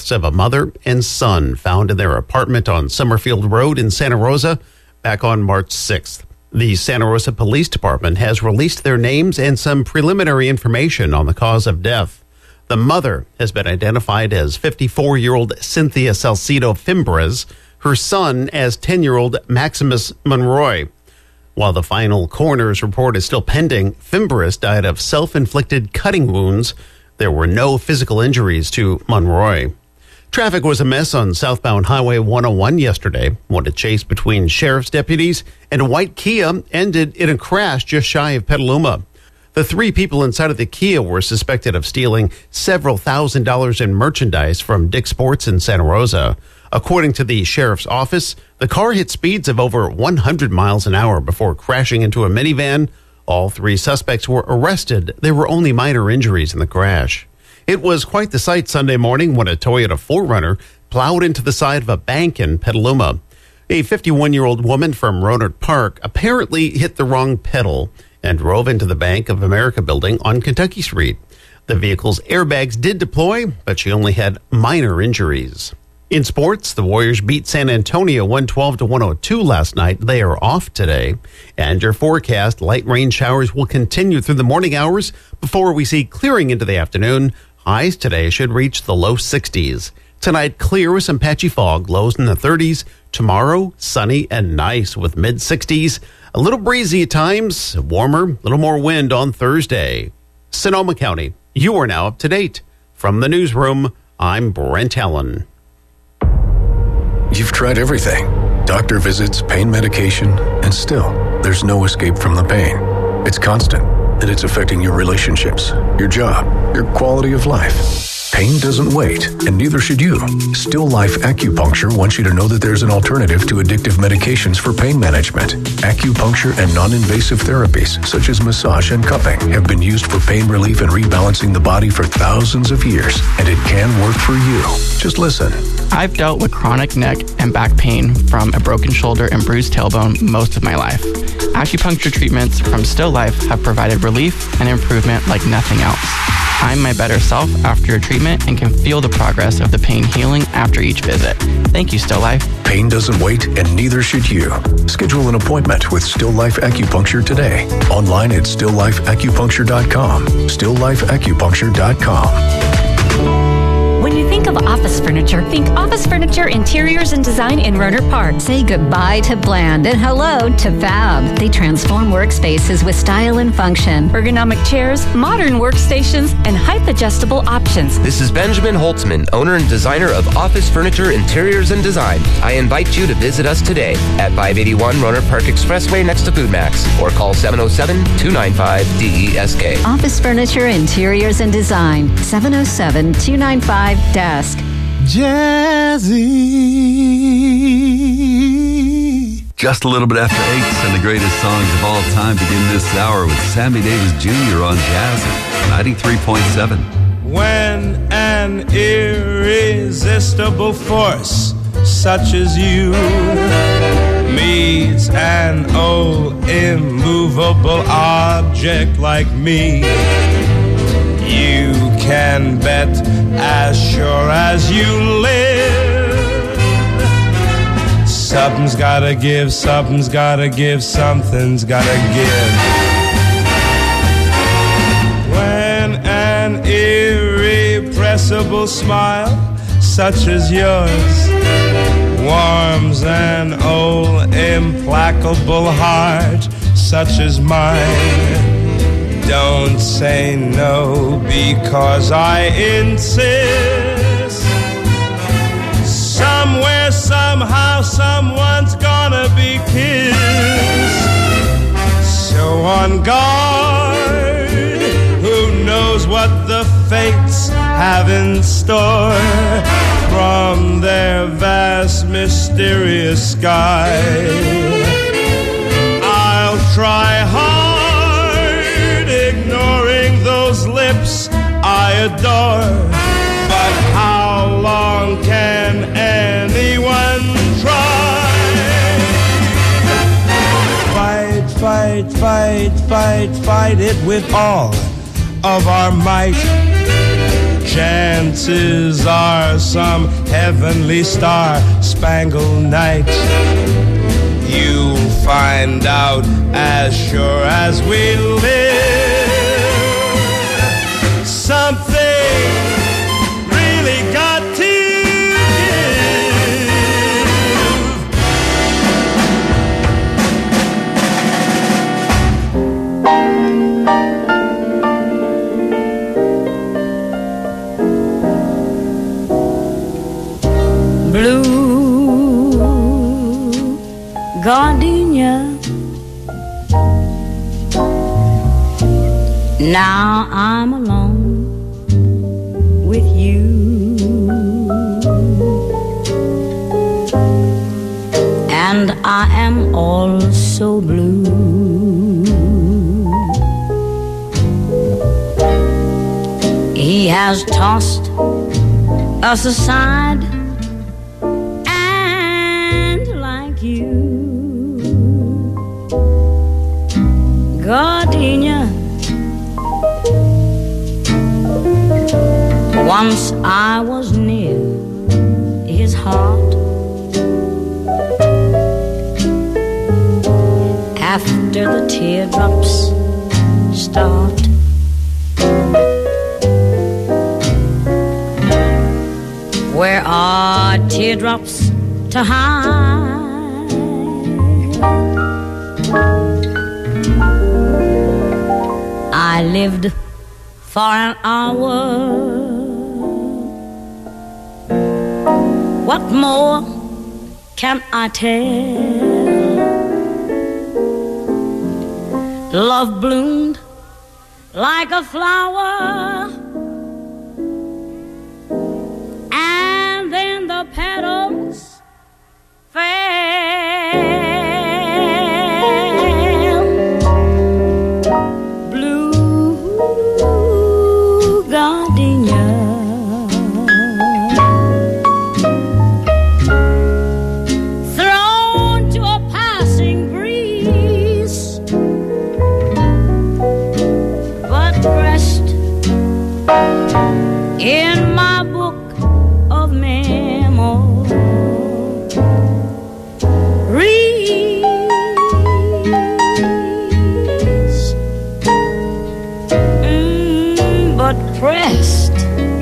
of a mother and son found in their apartment on Summerfield Road in Santa Rosa back on March 6th. The Santa Rosa Police Department has released their names and some preliminary information on the cause of death. The mother has been identified as 54-year-old Cynthia Salcido Fimbres, her son as 10-year-old Maximus Monroy. While the final coroner's report is still pending, Fimbres died of self-inflicted cutting wounds. There were no physical injuries to Monroy. Traffic was a mess on southbound Highway 101 yesterday when a chase between sheriff's deputies and a white Kia ended in a crash just shy of Petaluma. The three people inside of the Kia were suspected of stealing several $1,000s in merchandise from Dick's Sports in Santa Rosa. According to the sheriff's office, the car hit speeds of over 100 miles an hour before crashing into a minivan. All three suspects were arrested. There were only minor injuries in the crash. It was quite the sight Sunday morning when a Toyota 4Runner plowed into the side of a bank in Petaluma. A 51-year-old woman from Rohnert Park apparently hit the wrong pedal and drove into the Bank of America building on Kentucky Street. The vehicle's airbags did deploy, but she only had minor injuries. In sports, the Warriors beat San Antonio 112-102 last night. They are off today. And your forecast, light rain showers will continue through the morning hours before we see clearing into the afternoon. Highs today should reach the low 60s. Tonight, clear with some patchy fog, lows in the 30s. Tomorrow, sunny and nice with mid-60s. A little breezy at times, warmer, a little more wind on Thursday. Sonoma County, you are now up to date. From the newsroom, I'm Brent Allen. You've tried everything. Doctor visits, pain medication, and still, there's no escape from the pain. It's constant, and it's affecting your relationships, your job, your quality of life. Pain doesn't wait, and neither should you. Still Life Acupuncture wants you to know that there's an alternative to addictive medications for pain management. Acupuncture and non-invasive therapies, such as massage and cupping, have been used for pain relief and rebalancing the body for thousands of years, and it can work for you. Just listen. I've dealt with chronic neck and back pain from a broken shoulder and bruised tailbone most of my life. Acupuncture treatments from Still Life have provided relief and improvement like nothing else. I'm my better self after a treatment and can feel the progress of the pain healing after each visit. Thank you, Still Life. Pain doesn't wait, and neither should you. Schedule an appointment with Still Life Acupuncture today. Online at stilllifeacupuncture.com. stilllifeacupuncture.com. When you think of office furniture, think Office Furniture Interiors and Design in Rohnert Park. Say goodbye to bland and hello to fab. They transform workspaces with style and function. Ergonomic chairs, modern workstations, and height-adjustable options. This is Benjamin Holtzman, owner and designer of Office Furniture Interiors and Design. I invite you to visit us today at 581 Rohnert Park Expressway next to Food Max, or call 707-295-DESK. Office Furniture Interiors and Design, 707-295-DESK. Jazzy. Just a little bit after 8, and the greatest songs of all time begin this hour with Sammy Davis Jr. on Jazzy 93.7. When an irresistible force such as you meets an old immovable object like me, you can bet as sure as you live, something's gotta give, something's gotta give, something's gotta give. When an irrepressible smile such as yours warms an old implacable heart such as mine, don't say no because I insist. Somewhere, somehow, someone's gonna be kissed. So on guard, who knows what the fates have in store from their vast, mysterious sky. I'll try hard, ignoring those lips I adore, but how long can anyone try? Fight, fight, fight, fight, fight it with all of our might. chances are some heavenly star-spangled night you'll find out as sure as we live. Something really got to Blue gardenia. Now I'm alone with you, and I am also blue. He has tossed us aside, you, gardenia. Once I was near his heart. After the teardrops start, where are teardrops to hide? I lived for an hour. What more can I tell? Love bloomed like a flower, and then the petals fell. Blue gardenia, thrown to a passing breeze, but pressed in my book of memories. But pressed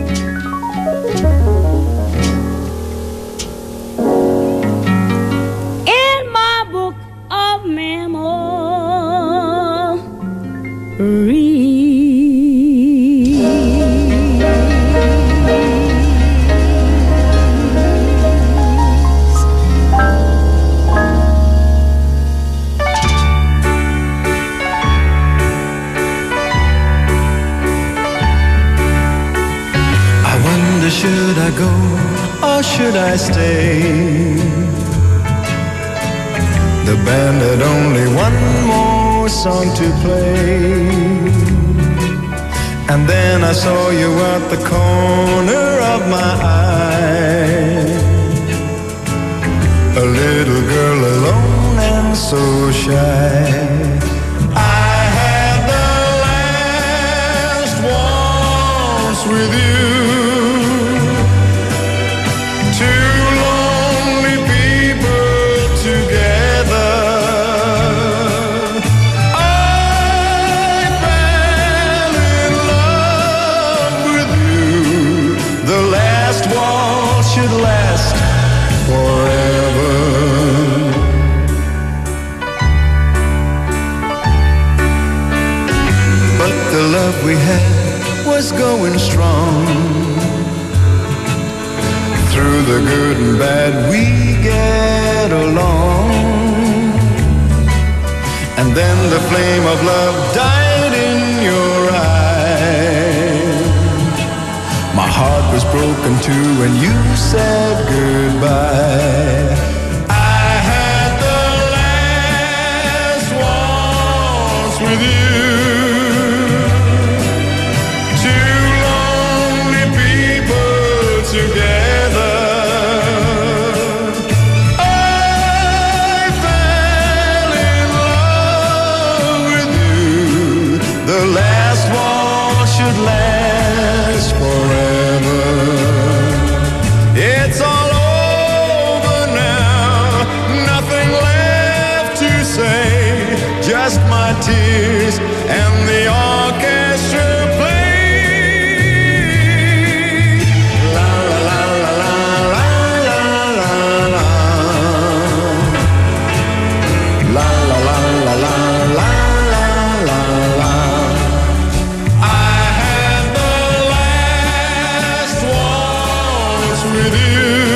in my book of memories. Should I go or should I stay? The band had only one more song to play, and then I saw you at the corner of my eye, a little girl alone and so shy. I had the last waltz with you. We had was going strong. Through the good and bad we get along. And then the flame of love died in your eyes. My heart was broken too when you said goodbye. I had the last waltz with you. Together, I fell in love with you. The last waltz should last forever. past my tears, and the orchestra played. La la la la la la la la la. La la la la la la la la la. I had the last waltz with you.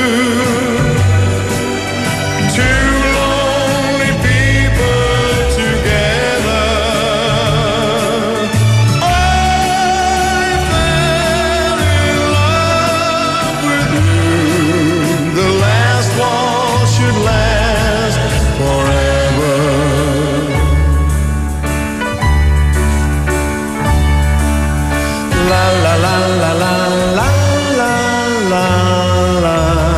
Two lonely people together. I fell in love with you. The last waltz should last forever. La la la la la la la la la.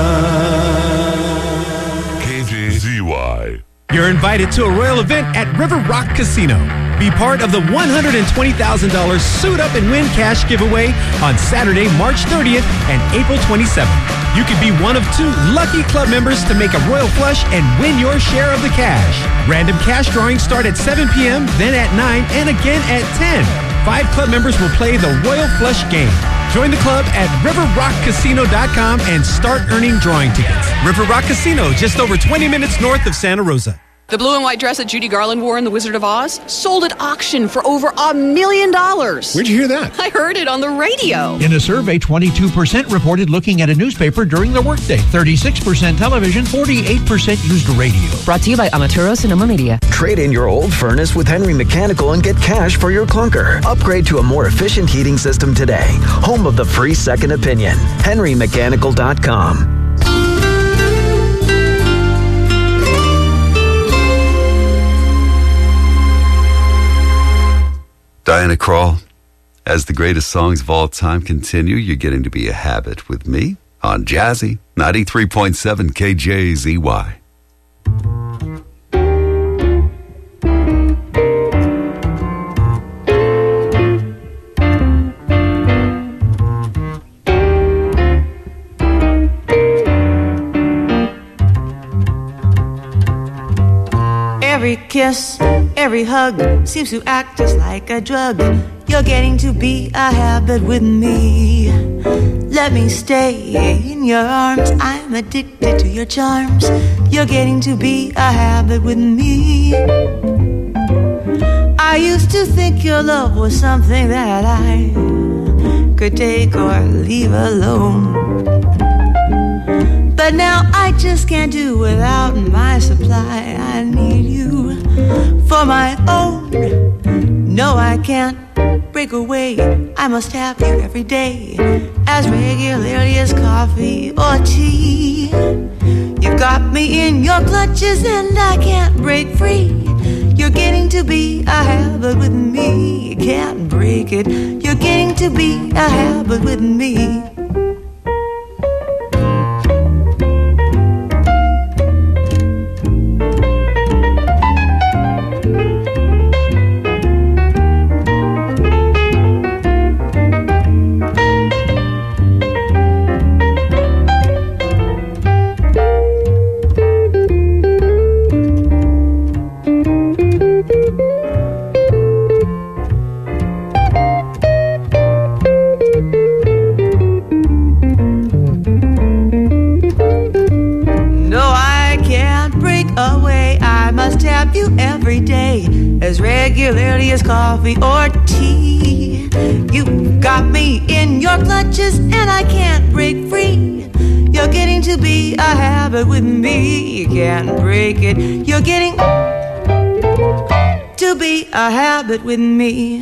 KJZY. You're invited to a royal event at River Rock Casino. Be part of the $120,000 Suit Up and Win cash giveaway on Saturday, March 30th and April 27th. You could be one of 2 lucky club members to make a royal flush and win your share of the cash. Random cash drawings start at 7 p.m., then at 9, and again at 10. 5 club members will play the Royal Flush game. Join the club at riverrockcasino.com and start earning drawing tickets. River Rock Casino, just over 20 minutes north of Santa Rosa. The blue and white dress that Judy Garland wore in The Wizard of Oz sold at auction for over $1 million. Where'd you hear that? I heard it on the radio. In a survey, 22% reported looking at a newspaper during their workday. 36% television, 48% used radio. Brought to you by Amaturo Sonoma Media. Trade in your old furnace with Henry Mechanical and get cash for your clunker. Upgrade to a more efficient heating system today. Home of the free second opinion. HenryMechanical.com. Diana Krall, as the greatest songs of all time continue, you're getting to be a habit with me on Jazzy 93.7 KJZY. Every kiss, every hug seems to act just like a drug. You're getting to be a habit with me. Let me stay in your arms. I'm addicted to your charms. You're getting to be a habit with me. I used to think your love was something that I could take or leave alone. But now I just can't do without my supply. I need you for my own. No, I can't break away. I must have you every day, as regularly as coffee or tea. You've got me in your clutches and I can't break free. You're getting to be a habit with me. You can't break it. You're getting to be a habit with me. As regularly as coffee or tea. You got me in your clutches and I can't break free. You're getting to be a habit with me. You can't break it. You're getting to be a habit with me.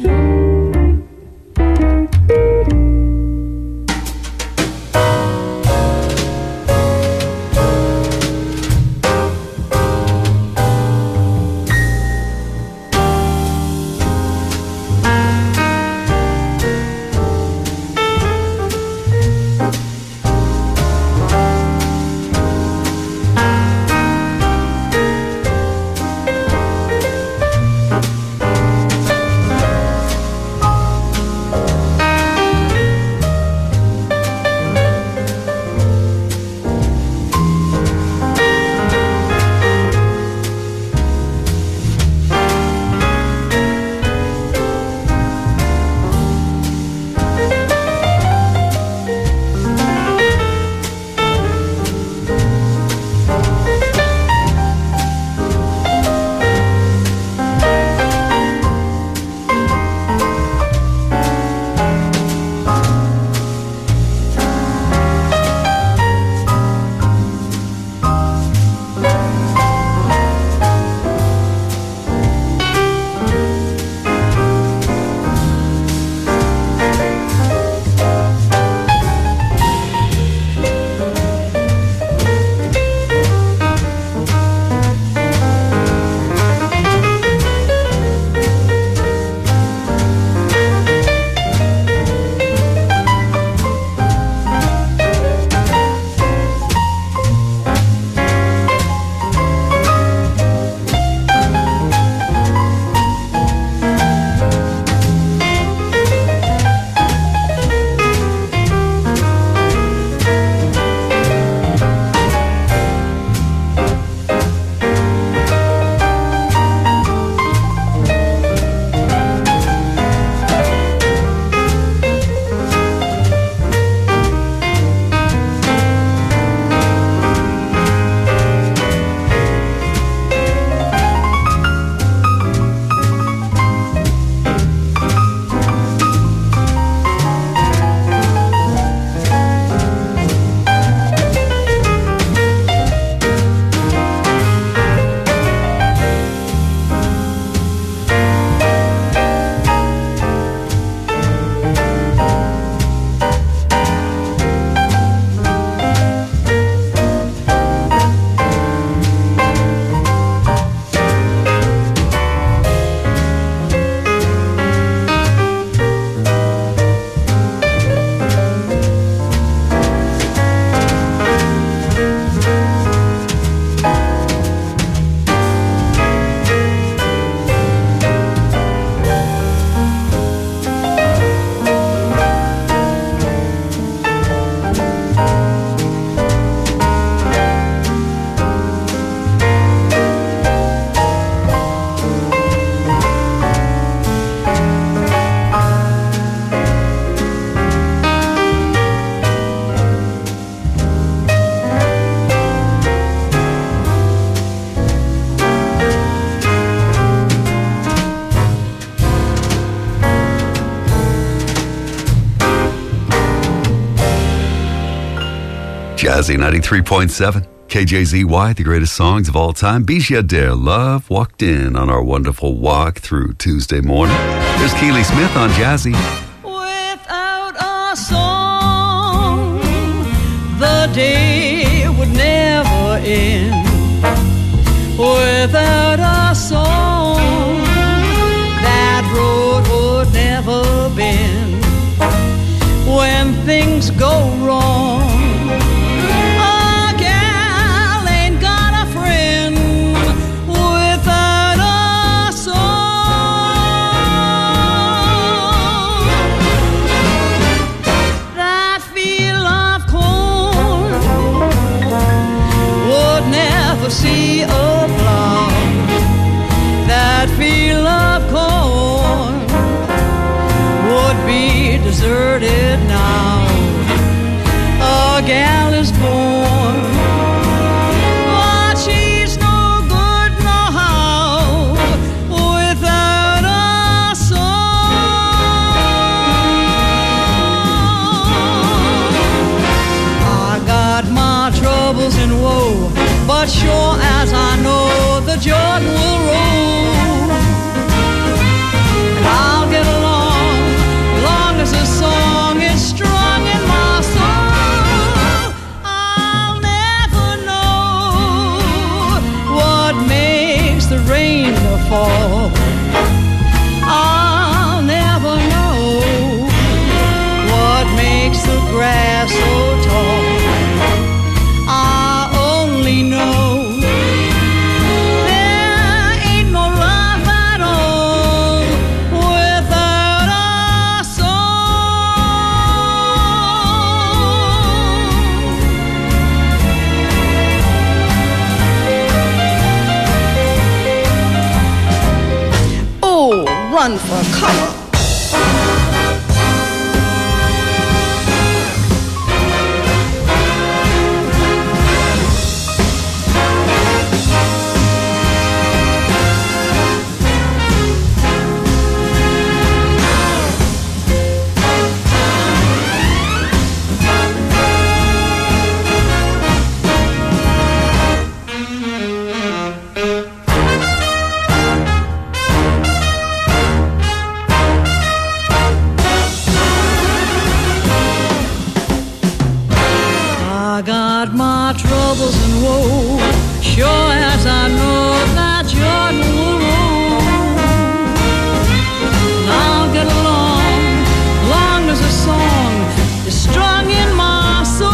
Jazzy 93.7. KJZY, the greatest songs of all time. Bijou Adair, Love Walked In on our wonderful walk through Tuesday morning. There's Keely Smith on Jazzy. Without a song, the day would never end. Without a song, that road would never bend. When things go wrong, see a cloud. That field of corn would be deserted now. A gal is born, but she's no good no how without a song. I got my troubles and woe, but sure as I know the Jordan will roll, and I'll get along long as the song is strong in my soul. I'll never know what makes the rain to fall. I'll never know what makes the grass so tall. Run for cover. Troubles and woe, sure as I know that Jordan will roll, and I'll get along long as a song is strong in my soul.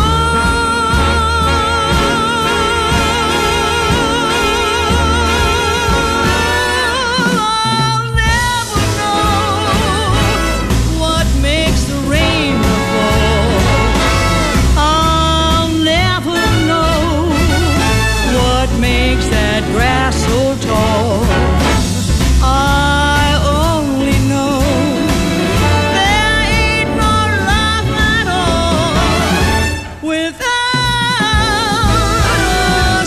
I'll never know what makes the rain fall. I'll never what makes that grass so tall. I only know there ain't no love at all without a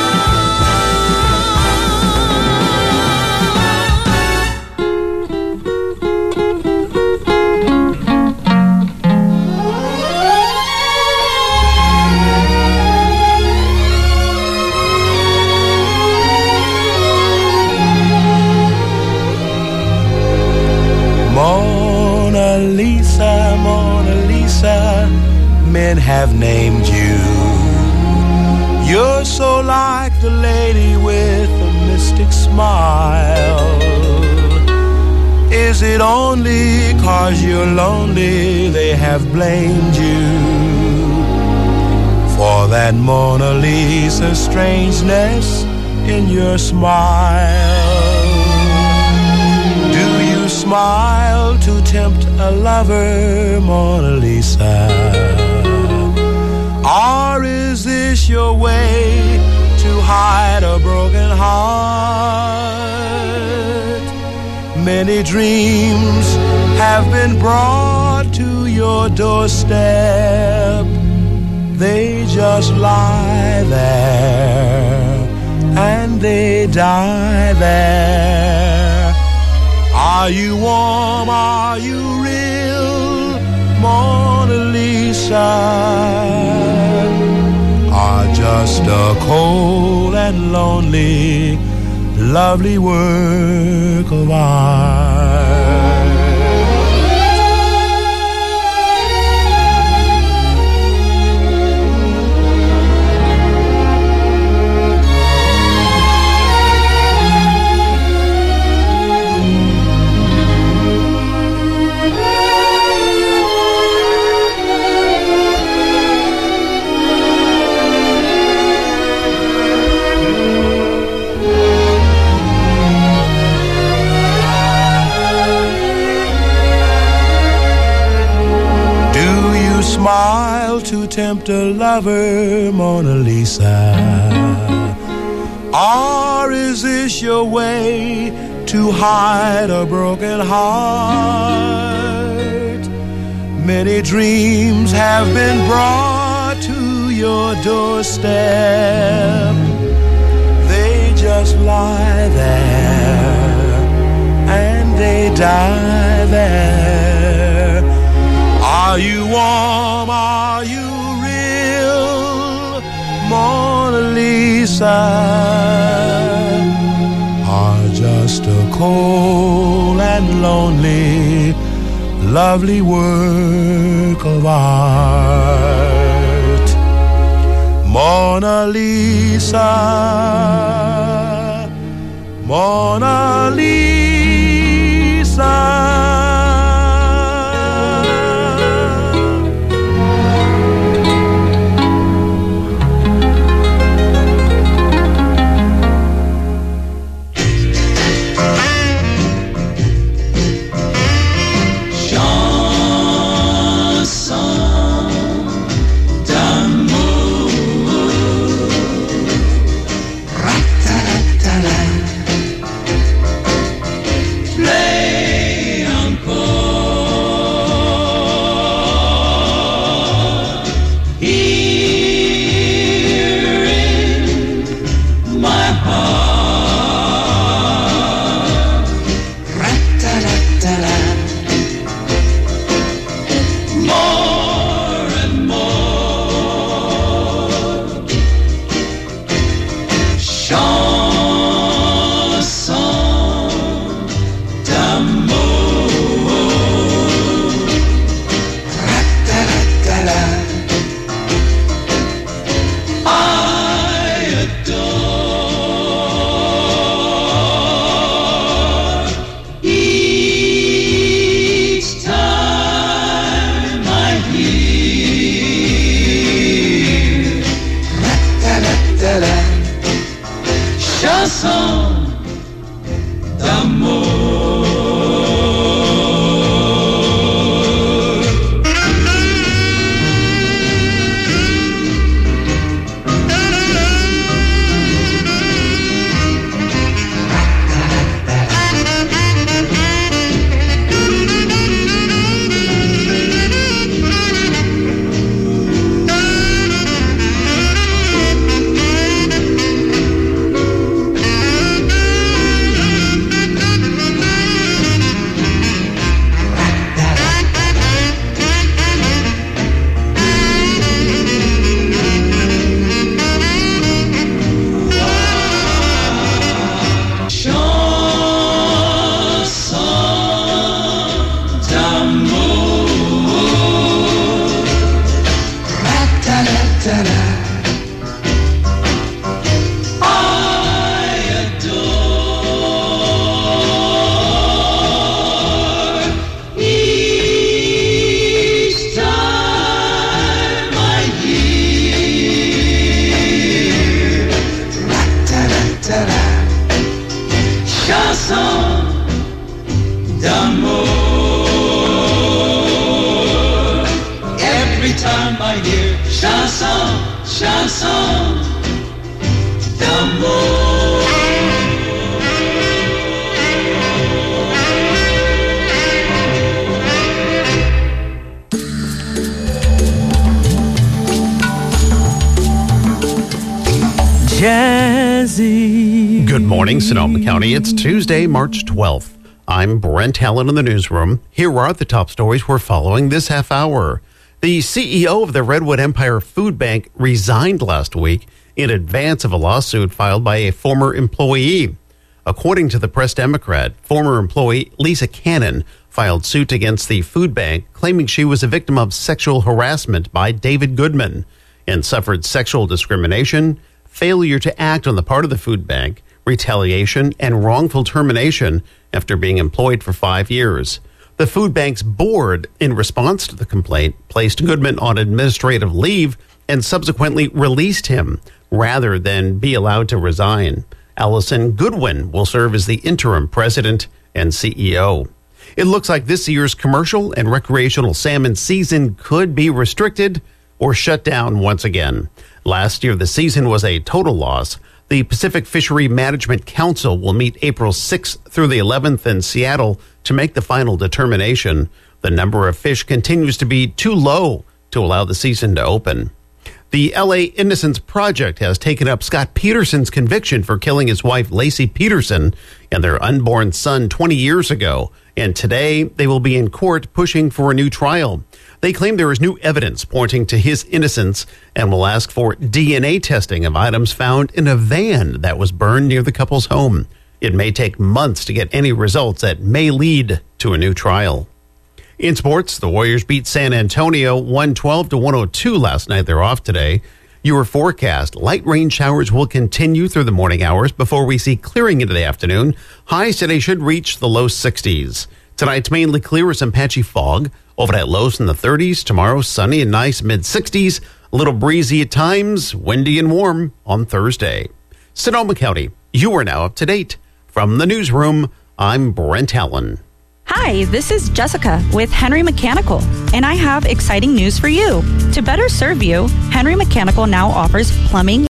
Mona Lisa, men have named you. You're so like the lady with a mystic smile. Is it only 'cause you're lonely they have blamed you for that Mona Lisa strangeness in your smile? Do you smile to tempt a lover, Mona Lisa? Or is this your way to hide a broken heart? Many dreams have been brought to your doorstep. They just lie there and they die there. Are you warm? Are you real, Mona Lisa? just a cold and lonely, lovely work of art. Smile to tempt a lover, Mona Lisa? Or is this your way to hide a broken heart? Many dreams have been brought to your doorstep. They just lie there and they die there. Are you warm? Are you real, Mona Lisa? Or just a cold and lonely, lovely work of art? Mona Lisa, Mona Lisa. Jazzy. Good morning, Sonoma County. It's Tuesday, March 12th. I'm Brent Allen in the newsroom. Here are the top stories we're following this half hour. The CEO of the Redwood Empire Food Bank resigned last week in advance of a lawsuit filed by a former employee. According to the Press Democrat, former employee Lisa Cannon filed suit against the food bank, claiming she was a victim of sexual harassment by David Goodman and suffered sexual discrimination, failure to act on the part of the food bank, retaliation, and wrongful termination after being employed for 5 years. The food bank's board, in response to the complaint, placed Goodman on administrative leave and subsequently released him rather than be allowed to resign. Allison Goodwin will serve as the interim president and CEO. It looks like this year's commercial and recreational salmon season could be restricted or shut down once again. Last year, the season was a total loss. The Pacific Fishery Management Council will meet April 6th through the 11th in Seattle to make the final determination. The number of fish continues to be too low to allow the season to open. The LA Innocence Project has taken up Scott Peterson's conviction for killing his wife, Lacey Peterson, and their unborn son 20 years ago. And today, they will be in court pushing for a new trial. They claim there is new evidence pointing to his innocence and will ask for DNA testing of items found in a van that was burned near the couple's home. It may take months to get any results that may lead to a new trial. In sports, the Warriors beat San Antonio 112-102 last night. They're off today. Your forecast: light rain showers will continue through the morning hours before we see clearing into the afternoon. Highs today should reach the low 60s. Tonight's mainly clear with some patchy fog. Overnight lows in the 30s. Tomorrow, sunny and nice mid-60s. A little breezy at times, windy and warm on Thursday. Sonoma County, you are now up to date. From the newsroom, I'm Brent Allen. Hi, this is Jessica with Henry Mechanical, and I have exciting news for you. To better serve you, Henry Mechanical now offers plumbing